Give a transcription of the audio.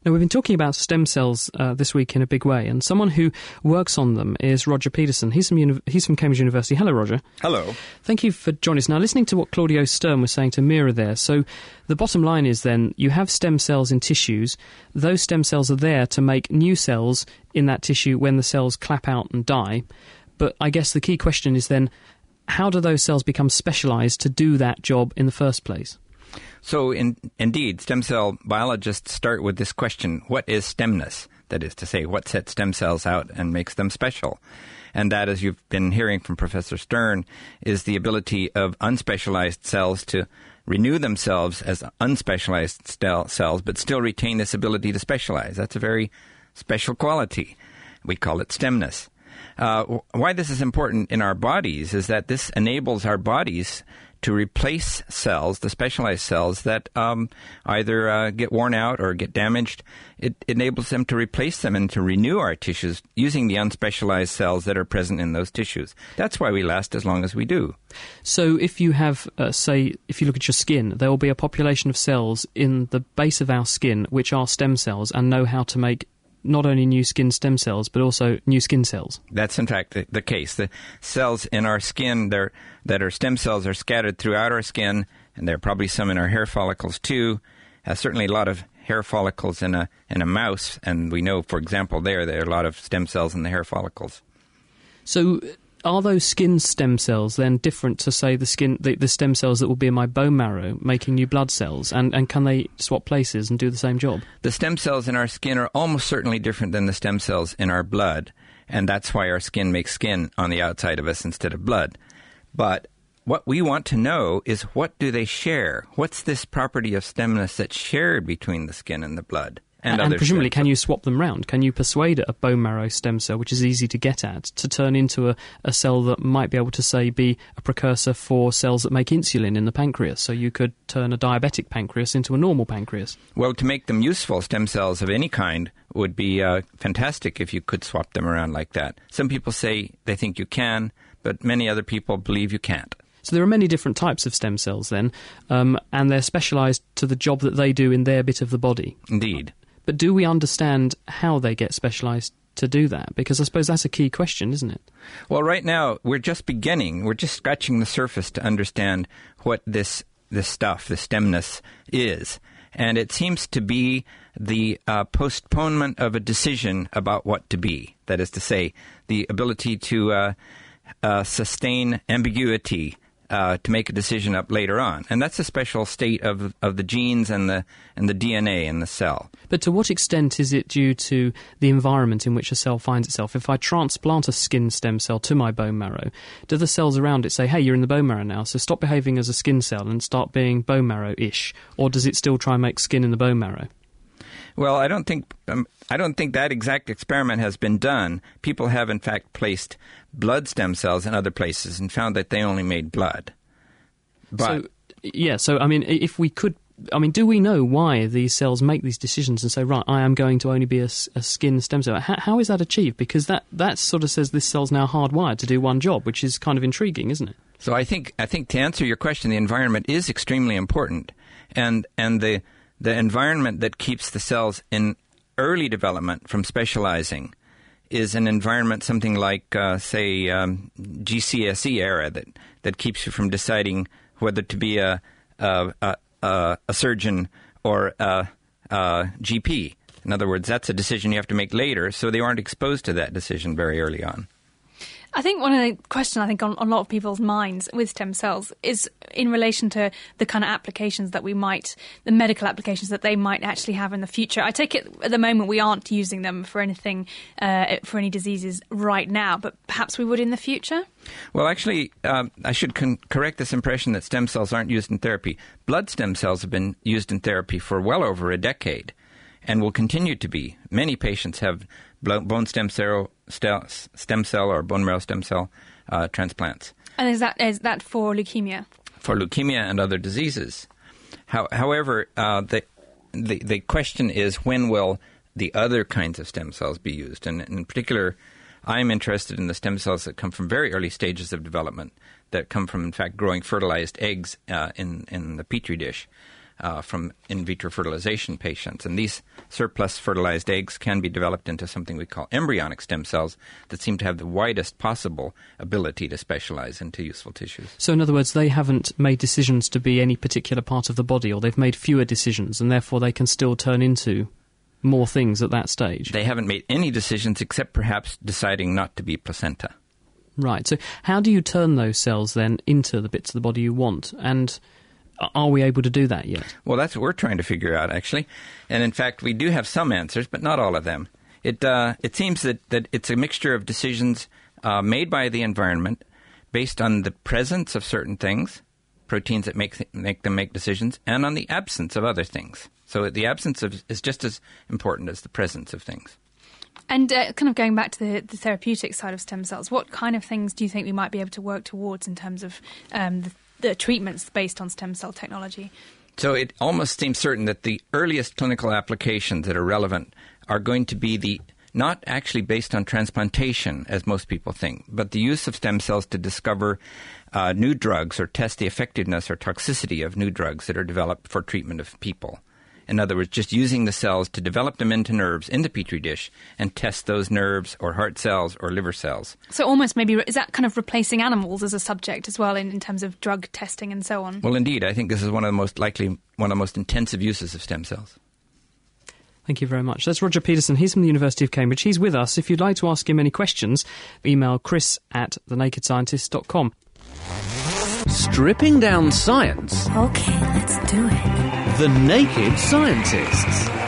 Now, we've been talking about stem cells this week in a big way, and someone who works on them is Roger Peterson. He's from Cambridge University. Hello, Roger. Hello. Thank you for joining us. Now, listening to what Claudio Stern was saying to Mira there, so the bottom line is then you have stem cells in tissues. Those stem cells are there to make new cells in that tissue when the cells clap out and die. But I guess the key question is then, how do those cells become specialised to do that job in the first place? So, indeed, stem cell biologists start with this question, what is stemness? That is to say, what sets stem cells out and makes them special? And that, as you've been hearing from Professor Stern, is the ability of unspecialized cells to renew themselves as unspecialized cells, but still retain this ability to specialize. That's a very special quality. We call it stemness. Why this is important in our bodies is that this enables our bodies to replace cells, the specialized cells that either get worn out or get damaged. It enables them to replace them and to renew our tissues using the unspecialized cells that are present in those tissues. That's why we last as long as we do. So if you have, say, if you look at your skin, there will be a population of cells in the base of our skin which are stem cells and know how to make not only new skin stem cells, but also new skin cells. That's, in fact, the case. The cells in our skin that are stem cells are scattered throughout our skin, and there are probably some in our hair follicles, too. Certainly a lot of hair follicles in a mouse, and we know, for example, there are a lot of stem cells in the hair follicles. So are those skin stem cells then different to, say, the stem cells that will be in my bone marrow making new blood cells? And can they swap places and do the same job? The stem cells in our skin are almost certainly different than the stem cells in our blood, and that's why our skin makes skin on the outside of us instead of blood. But what we want to know is, what do they share? What's this property of stemness that's shared between the skin and the blood? And presumably, can you swap them round? Can you persuade a bone marrow stem cell, which is easy to get at, to turn into a cell that might be able to, say, be a precursor for cells that make insulin in the pancreas? So you could turn a diabetic pancreas into a normal pancreas. Well, to make them useful, stem cells of any kind would be fantastic if you could swap them around like that. Some people say they think you can, but many other people believe you can't. So there are many different types of stem cells then, and they're specialised to the job that they do in their bit of the body. Indeed. But do we understand how they get specialised to do that? Because I suppose that's a key question, isn't it? Well, right now, we're just beginning. We're just scratching the surface to understand what this stuff, the stemness, is. And it seems to be the postponement of a decision about what to be. That is to say, the ability to sustain ambiguity, to make a decision up later on. And that's a special state of the genes and the DNA in the cell. But to what extent is it due to the environment in which a cell finds itself? If I transplant a skin stem cell to my bone marrow, do the cells around it say, hey, you're in the bone marrow now, so stop behaving as a skin cell and start being bone marrow-ish? Or does it still try and make skin in the bone marrow? Well, I don't think that exact experiment has been done. People have, in fact, placed blood stem cells in other places and found that they only made blood. But so I mean, if we could, I mean, do we know why these cells make these decisions and say, right, I am going to only be a skin stem cell? How is that achieved? Because that sort of says this cell's now hardwired to do one job, which is kind of intriguing, isn't it? So I think to answer your question, the environment is extremely important, and the environment that keeps the cells in early development from specializing is an environment something like, GCSE era that keeps you from deciding whether to be a surgeon or a GP. In other words, that's a decision you have to make later, so they aren't exposed to that decision very early on. I think one of the questions on a lot of people's minds with stem cells is in relation to the kind of applications that the medical applications that they might actually have in the future. I take it at the moment we aren't using them for anything, for any diseases right now, but perhaps we would in the future? Well, actually, I should correct this impression that stem cells aren't used in therapy. Blood stem cells have been used in therapy for well over a decade and will continue to be. Many patients have bone stem cell or bone marrow stem cell transplants. And is that for leukemia? For leukemia and other diseases. However, the question is, when will the other kinds of stem cells be used? And in particular, I'm interested in the stem cells that come from very early stages of development, that come from, in fact, growing fertilized eggs in the Petri dish. from in vitro fertilization patients. And these surplus fertilized eggs can be developed into something we call embryonic stem cells that seem to have the widest possible ability to specialize into useful tissues. So in other words, they haven't made decisions to be any particular part of the body, or they've made fewer decisions, and therefore they can still turn into more things at that stage. They haven't made any decisions except perhaps deciding not to be placenta. Right. So how do you turn those cells then into the bits of the body you want? And are we able to do that yet? Well, that's what we're trying to figure out, actually. And in fact, we do have some answers, but not all of them. It seems that it's a mixture of decisions made by the environment based on the presence of certain things, proteins that make them make decisions, and on the absence of other things. So the absence is just as important as the presence of things. And kind of going back to the therapeutic side of stem cells, what kind of things do you think we might be able to work towards in terms of the treatments based on stem cell technology? So it almost seems certain that the earliest clinical applications that are relevant are going to be not actually based on transplantation, as most people think, but the use of stem cells to discover new drugs or test the effectiveness or toxicity of new drugs that are developed for treatment of people. In other words, just using the cells to develop them into nerves in the Petri dish and test those nerves or heart cells or liver cells. So almost maybe, is that kind of replacing animals as a subject as well in terms of drug testing and so on? Well, indeed. I think this is one of the most intensive uses of stem cells. Thank you very much. That's Roger Peterson. He's from the University of Cambridge. He's with us. If you'd like to ask him any questions, email chris@thenakedscientist.com. Stripping down science. Okay, let's do it. The Naked Scientists.